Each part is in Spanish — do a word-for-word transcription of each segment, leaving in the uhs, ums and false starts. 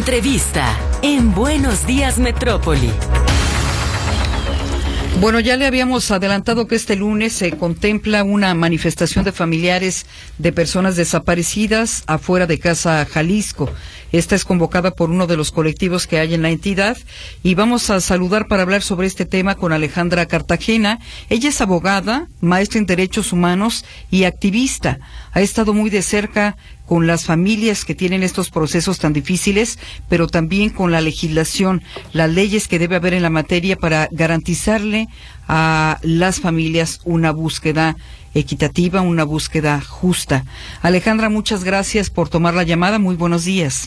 Entrevista en Buenos Días Metrópoli. Bueno, ya le habíamos adelantado que este lunes se contempla una manifestación de familiares de personas desaparecidas afuera de Casa Jalisco. Esta es convocada por uno de los colectivos que hay en la entidad y vamos a saludar para hablar sobre este tema con Alejandra Cartagena. Ella es abogada, maestra en Derechos Humanos y activista. Ha estado muy de cerca con las familias que tienen estos procesos tan difíciles, pero también con la legislación, las leyes que debe haber en la materia para garantizarle a las familias una búsqueda equitativa, una búsqueda justa. Alejandra, muchas gracias por tomar la llamada. Muy buenos días.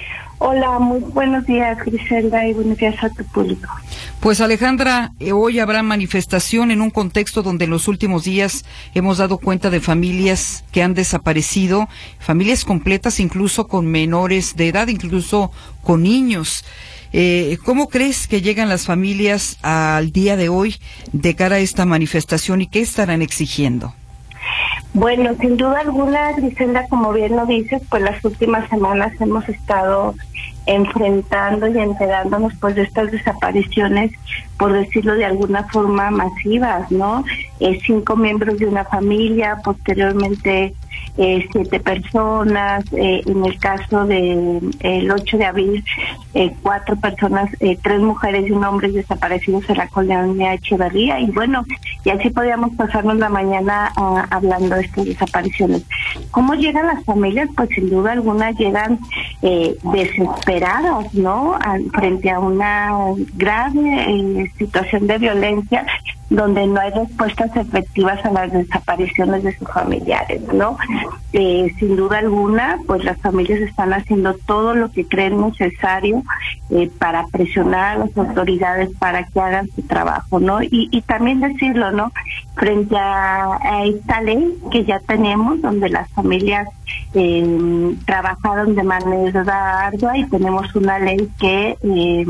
Hola, muy buenos días, Griselda, y buenos días a tu público. Pues Alejandra, eh, hoy habrá manifestación en un contexto donde en los últimos días hemos dado cuenta de familias que han desaparecido, familias completas, incluso con menores de edad, incluso con niños. Eh, ¿Cómo crees que llegan las familias al día de hoy de cara a esta manifestación y qué estarán exigiendo? Bueno, sin duda alguna, Griselda, como bien lo dices, pues las últimas semanas hemos estado enfrentando y enterándonos pues de estas desapariciones, por decirlo de alguna forma, masivas, ¿no? Eh, cinco miembros de una familia, posteriormente eh, siete personas, eh, en el caso de eh, el ocho de abril, eh, cuatro personas, eh, tres mujeres y un hombre desaparecidos en la colonia Echeverría, y bueno, y así podíamos pasarnos la mañana uh, hablando de estas desapariciones. ¿Cómo llegan las familias? Pues sin duda alguna llegan eh, desesperadas, ¿no? A, frente a una grave eh, situación de violencia donde no hay respuestas efectivas a las desapariciones de sus familiares, ¿no? Eh, sin duda alguna, pues las familias están haciendo todo lo que creen necesario eh, para presionar a las autoridades para que hagan su trabajo, ¿no? Y, y también decirlo, ¿no? Frente a, a esta ley que ya tenemos, donde las familias eh, trabajaron de manera ardua, y tenemos una ley que eh,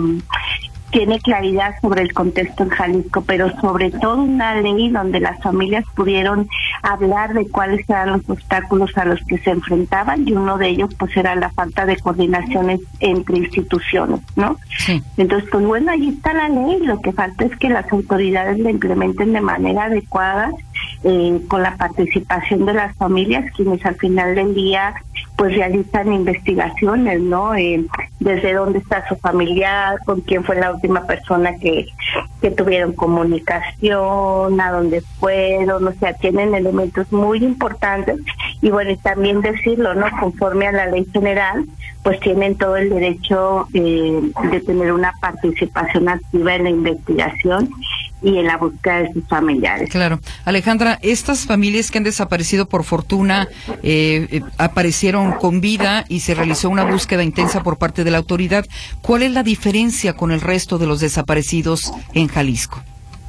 tiene claridad sobre el contexto en Jalisco, pero sobre todo una ley donde las familias pudieron hablar de cuáles eran los obstáculos a los que se enfrentaban, y uno de ellos pues era la falta de coordinaciones entre instituciones, ¿no? Sí. Entonces, pues bueno, ahí está la ley, lo que falta es que las autoridades la implementen de manera adecuada, eh, con la participación de las familias, quienes al final del día pues realizan investigaciones, ¿no? Eh, desde dónde está su familiar, con quién fue la última persona que, que tuvieron comunicación, a dónde fueron, o sea, tienen elementos muy importantes. Y bueno, y también decirlo, ¿no? Conforme a la ley general, pues tienen todo el derecho eh, de tener una participación activa en la investigación y en la búsqueda de sus familiares. Claro. Alejandra, estas familias que han desaparecido por fortuna eh, eh, aparecieron con vida y se realizó una búsqueda intensa por parte de la autoridad. ¿Cuál es la diferencia con el resto de los desaparecidos en Jalisco?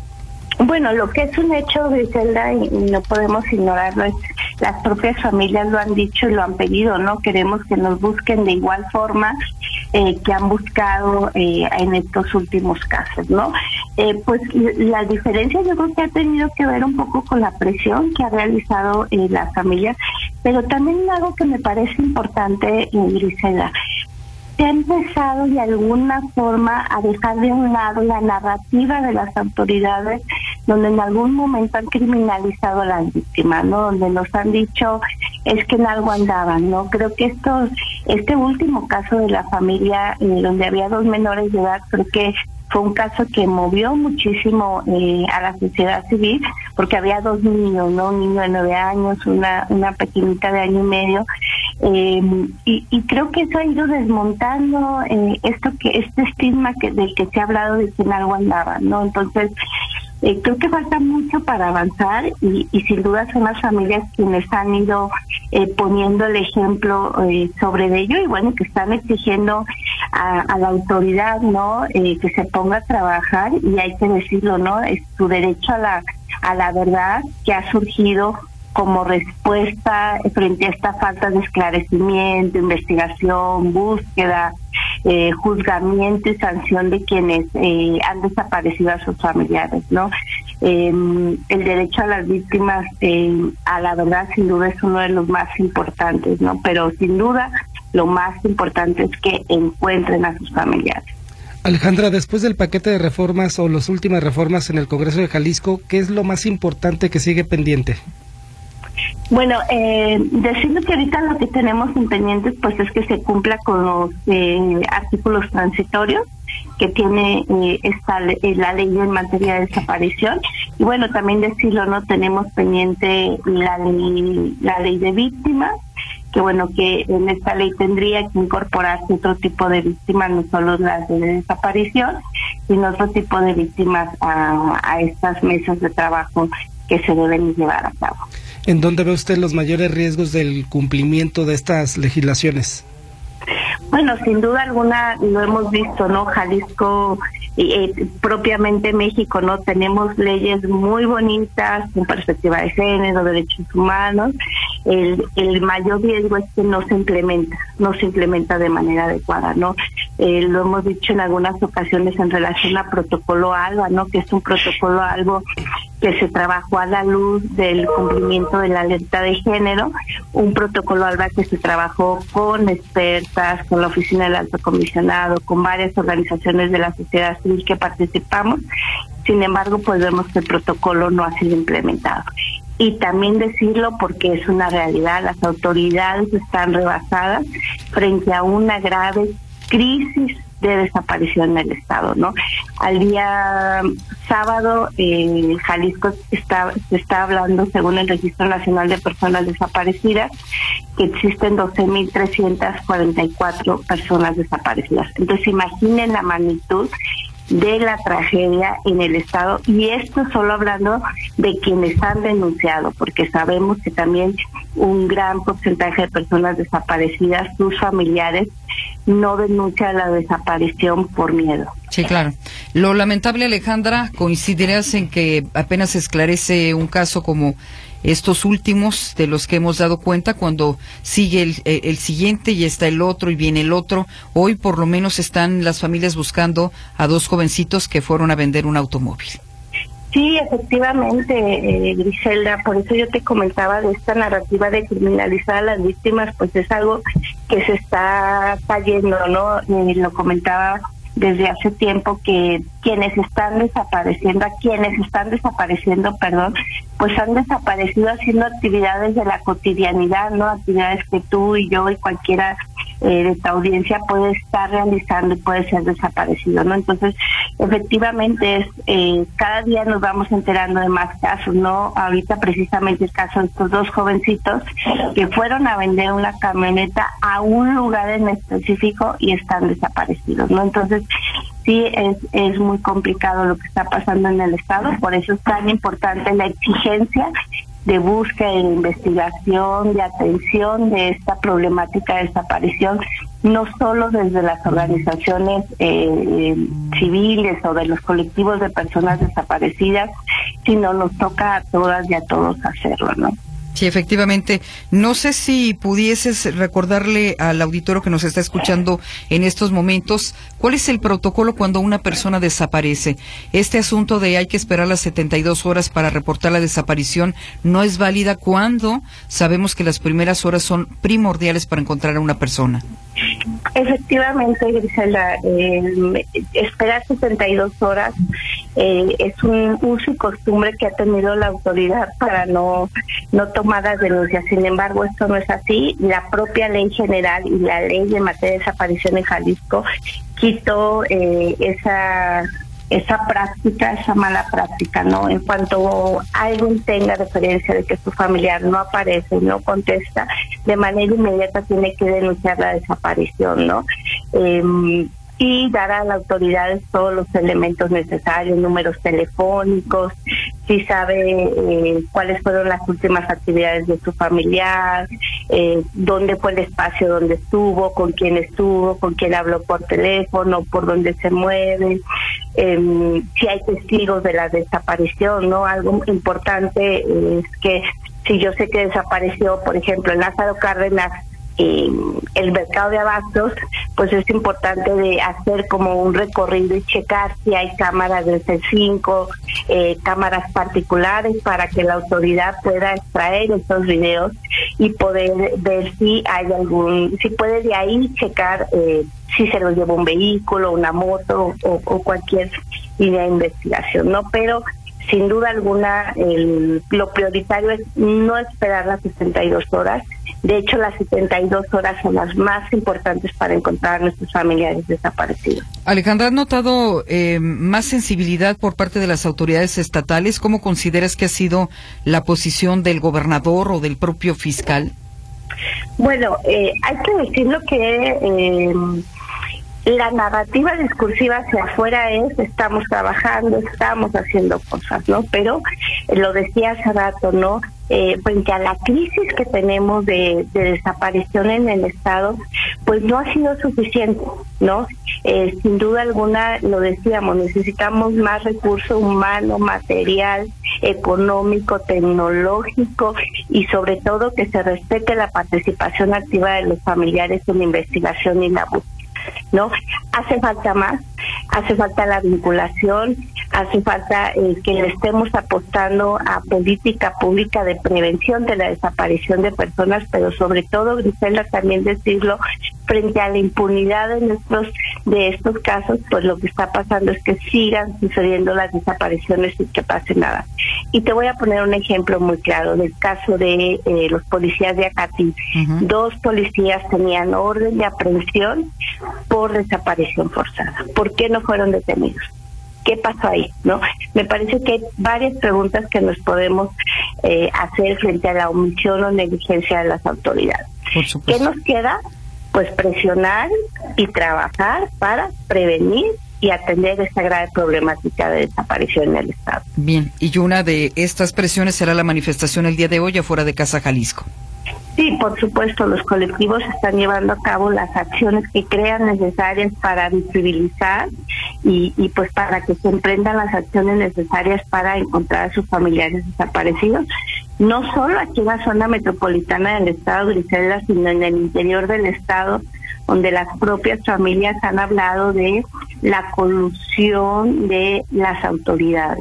Bueno, lo que es un hecho, Griselda, y no podemos ignorarlo, es las propias familias lo han dicho y lo han pedido, ¿no? Queremos que nos busquen de igual forma eh, que han buscado eh, en estos últimos casos, ¿no? Eh, pues la diferencia yo creo que ha tenido que ver un poco con la presión que ha realizado eh, la familia, pero también algo que me parece importante, eh, Griselda, se ha empezado de alguna forma a dejar de un lado la narrativa de las autoridades, donde en algún momento han criminalizado a las víctimas, ¿no? Donde nos han dicho es que en algo andaban, ¿no? Creo que estos, este último caso de la familia, eh, donde había dos menores de edad, creo que fue un caso que movió muchísimo eh, a la sociedad civil, porque había dos niños, ¿no? Un niño de nueve años, una una pequeñita de año y medio, eh, y, y creo que eso ha ido desmontando eh, esto que este estigma que del que se ha hablado de que en algo andaban, ¿no? Entonces, Eh, creo que falta mucho para avanzar, y, y sin duda son las familias quienes han ido eh, poniendo el ejemplo eh, sobre ello, y bueno, que están exigiendo a, a la autoridad, ¿no? Eh, que se ponga a trabajar, y hay que decirlo, ¿no? Es su derecho a la a la verdad que ha surgido como respuesta frente a esta falta de esclarecimiento, investigación, búsqueda, eh, juzgamiento y sanción de quienes eh, han desaparecido a sus familiares, ¿no? Eh, el derecho a las víctimas eh, a la verdad sin duda es uno de los más importantes, ¿no? Pero sin duda lo más importante es que encuentren a sus familiares. Alejandra, después del paquete de reformas o las últimas reformas en el Congreso de Jalisco, ¿qué es lo más importante que sigue pendiente? Bueno, eh, decirlo que ahorita lo que tenemos en pendientes pues es que se cumpla con los eh, artículos transitorios que tiene eh, esta eh, la ley en materia de desaparición. Y bueno, también decirlo, no tenemos pendiente la ley, la ley de víctimas, que bueno, que en esta ley tendría que incorporarse otro tipo de víctimas, no solo las de desaparición, sino otro tipo de víctimas a, a estas mesas de trabajo que se deben llevar a cabo. ¿En dónde ve usted los mayores riesgos del cumplimiento de estas legislaciones? Bueno, sin duda alguna lo hemos visto, ¿no? Jalisco, eh, propiamente México, ¿no? Tenemos leyes muy bonitas con perspectiva de género, derechos humanos. El, el mayor riesgo es que no se implementa, no se implementa de manera adecuada, ¿no? Eh, lo hemos dicho en algunas ocasiones en relación a protocolo ALBA, ¿no? Que es un protocolo algo que se trabajó a la luz del cumplimiento de la alerta de género, un protocolo ALBA que se trabajó con expertas, con la Oficina del Alto Comisionado, con varias organizaciones de la sociedad civil que participamos. Sin embargo, pues vemos que el protocolo no ha sido implementado. Y también decirlo porque es una realidad, las autoridades están rebasadas frente a una grave crisis de desaparición en el estado, ¿no? Al día sábado, eh, Jalisco está, se está hablando, según el Registro Nacional de Personas Desaparecidas, que existen doce mil trescientas cuarenta y cuatro personas desaparecidas. Entonces, imaginen la magnitud de la tragedia en el estado, y esto solo hablando de quienes han denunciado, porque sabemos que también un gran porcentaje de personas desaparecidas, sus familiares, no denuncian la desaparición por miedo. Sí, claro. Lo lamentable, Alejandra, coincidirás en que apenas se esclarece un caso como estos últimos de los que hemos dado cuenta, cuando sigue el, el siguiente y está el otro y viene el otro. Hoy por lo menos están las familias buscando a dos jovencitos que fueron a vender un automóvil. Sí, efectivamente, eh, Griselda, por eso yo te comentaba de esta narrativa de criminalizar a las víctimas, pues es algo que se está cayendo, ¿no? Eh, lo comentaba desde hace tiempo que quienes están desapareciendo, a quienes están desapareciendo, perdón, pues han desaparecido haciendo actividades de la cotidianidad, ¿no? Actividades que tú y yo y cualquiera eh, de esta audiencia puede estar realizando y puede ser desaparecido, ¿no? Entonces, efectivamente, es eh, cada día nos vamos enterando de más casos, ¿no? Ahorita precisamente el caso de estos dos jovencitos que fueron a vender una camioneta a un lugar en específico y están desaparecidos, ¿no? Entonces, sí, es, es muy complicado lo que está pasando en el estado, por eso es tan importante la exigencia de búsqueda, de investigación, de atención de esta problemática de desaparición, no solo desde las organizaciones eh, civiles o de los colectivos de personas desaparecidas, sino nos toca a todas y a todos hacerlo, ¿no? Sí, efectivamente. No sé si pudieses recordarle al auditorio que nos está escuchando en estos momentos, ¿cuál es el protocolo cuando una persona desaparece? Este asunto de hay que esperar las setenta y dos horas para reportar la desaparición no es válida cuando sabemos que las primeras horas son primordiales para encontrar a una persona. Efectivamente, Griselda, eh, esperar setenta y dos horas eh, es un uso y costumbre que ha tenido la autoridad para no, no tomar las denuncias. Sin embargo, esto no es así. La propia ley general y la ley de materia de desaparición en Jalisco quitó eh, esa... esa práctica, esa mala práctica, ¿no? En cuanto alguien tenga referencia de que su familiar no aparece, no contesta, de manera inmediata tiene que denunciar la desaparición, ¿no? Eh, y dar a las autoridades todos los elementos necesarios, números telefónicos, si sabe eh, cuáles fueron las últimas actividades de su familiar, eh, dónde fue el espacio donde estuvo, con quién estuvo, con quién habló por teléfono, por dónde se mueve, eh, si hay testigos de la desaparición, ¿no? Algo importante es que si yo sé que desapareció, por ejemplo, en Lázaro Cárdenas, eh, el mercado de abastos, pues es importante de hacer como un recorrido y checar si hay cámaras del C cinco, eh, cámaras particulares, para que la autoridad pueda extraer estos videos y poder ver si hay algún, si puede de ahí checar eh, si se lo llevó un vehículo, una moto o, o cualquier línea de investigación, ¿no? Pero sin duda alguna el, lo prioritario es no esperar las setenta y dos horas. De hecho, las setenta y dos horas son las más importantes para encontrar a nuestros familiares desaparecidos. Alejandra, ¿has notado eh, más sensibilidad por parte de las autoridades estatales? ¿Cómo consideras que ha sido la posición del gobernador o del propio fiscal? Bueno, eh, hay que decirlo que eh, la narrativa discursiva hacia afuera es estamos trabajando, estamos haciendo cosas, ¿no? Pero eh, lo decía hace rato, ¿no? Eh, frente a la crisis que tenemos de, de desaparición en el Estado, pues no ha sido suficiente, ¿no? Eh, sin duda alguna, lo decíamos, necesitamos más recurso humano, material, económico, tecnológico y sobre todo que se respete la participación activa de los familiares en la investigación y la búsqueda, ¿no? Hace falta más, hace falta la vinculación, hace falta eh, que le estemos apostando a política pública de prevención de la desaparición de personas, pero sobre todo, Griselda, también decirlo, frente a la impunidad de nuestros de estos casos, pues lo que está pasando es que sigan sucediendo las desapariciones sin que pase nada. Y te voy a poner un ejemplo muy claro del caso de eh, los policías de Acatí. Uh-huh. Dos policías tenían orden de aprehensión por desaparición forzada. ¿Por qué no fueron detenidos? ¿Qué pasó ahí? ¿No? Me parece que hay varias preguntas que nos podemos eh, hacer frente a la omisión o negligencia de las autoridades. Por supuesto. ¿Qué nos queda? Pues presionar y trabajar para prevenir y atender esta grave problemática de desaparición en el Estado. Bien, y una de estas presiones será la manifestación el día de hoy afuera de Casa Jalisco. Sí, por supuesto, los colectivos están llevando a cabo las acciones que crean necesarias para visibilizar y, y pues para que se emprendan las acciones necesarias para encontrar a sus familiares desaparecidos, no solo aquí en la zona metropolitana del Estado, Griselda, sino en el interior del Estado, donde las propias familias han hablado de la colusión de las autoridades.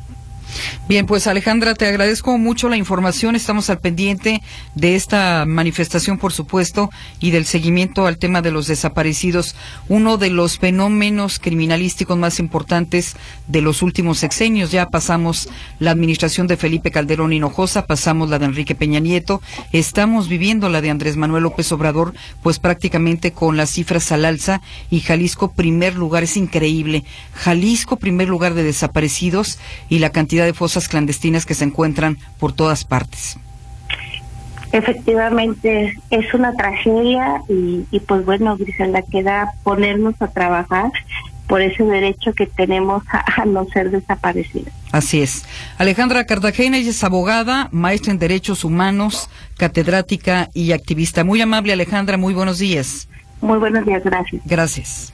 Bien, pues Alejandra, te agradezco mucho la información, estamos al pendiente de esta manifestación, por supuesto, y del seguimiento al tema de los desaparecidos, uno de los fenómenos criminalísticos más importantes de los últimos sexenios. Ya pasamos la administración de Felipe Calderón Hinojosa, pasamos la de Enrique Peña Nieto, estamos viviendo la de Andrés Manuel López Obrador, pues prácticamente con las cifras al alza, y Jalisco primer lugar, es increíble, Jalisco primer lugar de desaparecidos y la cantidad de fosas clandestinas que se encuentran por todas partes. Efectivamente, es una tragedia y, y pues bueno, Griselda, queda ponernos a trabajar por ese derecho que tenemos a, a no ser desaparecidos. Así es. Alejandra Cartagena, ella es abogada, maestra en Derechos Humanos, catedrática y activista. Muy amable, Alejandra, muy buenos días. Muy buenos días, gracias. Gracias.